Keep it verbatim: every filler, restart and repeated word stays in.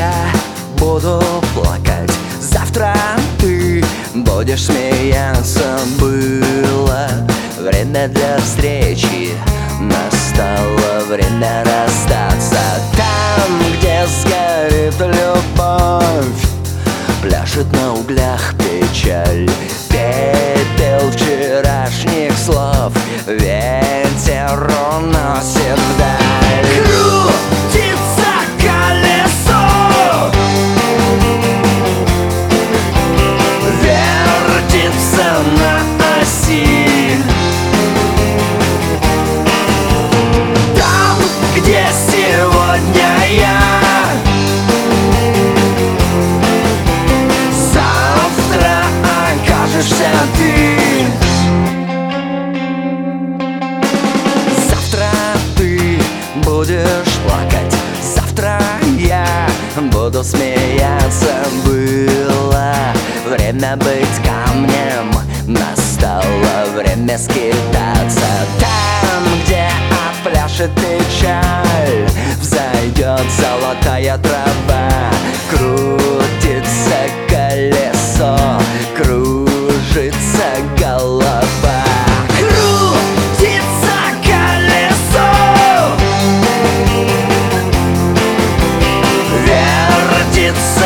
я буду плакать, завтра ты будешь смеяться. Было время для встречи, настало время расстаться. Там, где сгорит любовь, пляшет на углях печаль. Пепел вчерашних слов ветер уносит вдаль. Крутится колесо, вертится на оси. Там, где сегодня я, завтра окажешься ты. Завтра ты будешь плакать, завтра я буду смеяться. Было время быть камнем, настало время скитаться. Там, где опляшет печаль, взойдет золотая трава. Крутится колесо, кружится голова. Крутится колесо, вертится